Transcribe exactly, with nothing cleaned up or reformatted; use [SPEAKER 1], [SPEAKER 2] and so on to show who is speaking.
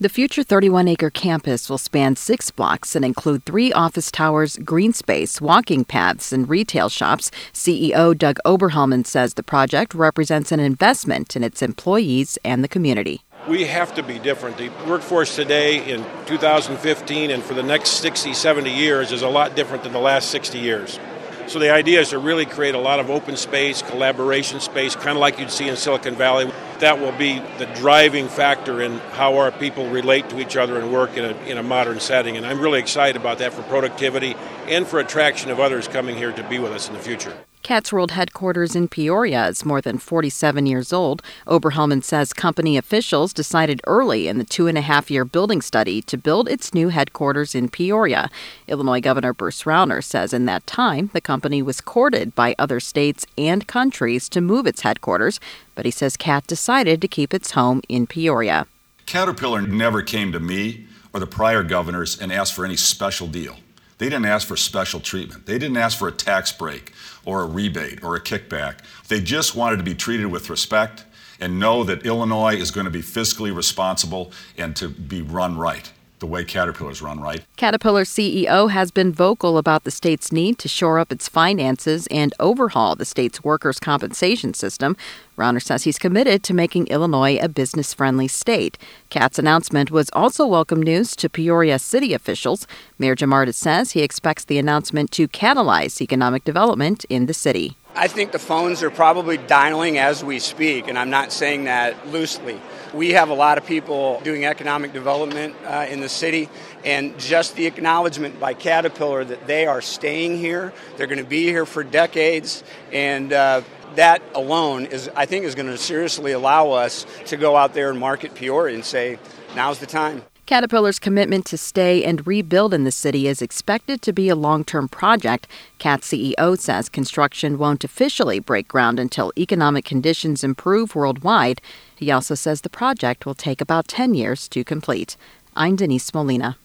[SPEAKER 1] The future thirty-one acre campus will span six blocks and include three office towers, green space, walking paths, and retail shops. C E O Doug Oberhelman says the project represents an investment in its employees and the community.
[SPEAKER 2] We have to be different. The workforce today in two thousand fifteen and for the next sixty, seventy years is a lot different than the last sixty years. So the idea is to really create a lot of open space, collaboration space, kind of like you'd see in Silicon Valley. That will be the driving factor in how our people relate to each other and work in a, in a modern setting. And I'm really excited about that for productivity and for attraction of others coming here to be with us in the future.
[SPEAKER 1] Cat's World headquarters in Peoria is more than forty-seven years old. Oberhelman says company officials decided early in the two-and-a-half-year building study to build its new headquarters in Peoria. Illinois Governor Bruce Rauner says in that time, the company was courted by other states and countries to move its headquarters, but he says Cat decided to keep its home in Peoria.
[SPEAKER 3] Caterpillar never came to me or the prior governors and asked for any special deal. They didn't ask for special treatment. They didn't ask for a tax break or a rebate or a kickback. They just wanted to be treated with respect and know that Illinois is going to be fiscally responsible and to be run right, the way Caterpillar's run right.
[SPEAKER 1] Caterpillar C E O has been vocal about the state's need to shore up its finances and overhaul the state's workers' compensation system. Rauner says he's committed to making Illinois a business-friendly state. Cat's announcement was also welcome news to Peoria city officials. Mayor Jamarda says he expects the announcement to catalyze economic development in the city.
[SPEAKER 4] I think the phones are probably dialing as we speak, and I'm not saying that loosely. We have a lot of people doing economic development uh, in the city, and just the acknowledgement by Caterpillar that they are staying here, they're going to be here for decades, and uh, that alone is, I think, is going to seriously allow us to go out there and market Peoria and say, now's the time.
[SPEAKER 1] Caterpillar's commitment to stay and rebuild in the city is expected to be a long-term project. Cat C E O says construction won't officially break ground until economic conditions improve worldwide. He also says the project will take about ten years to complete. I'm Denise Molina.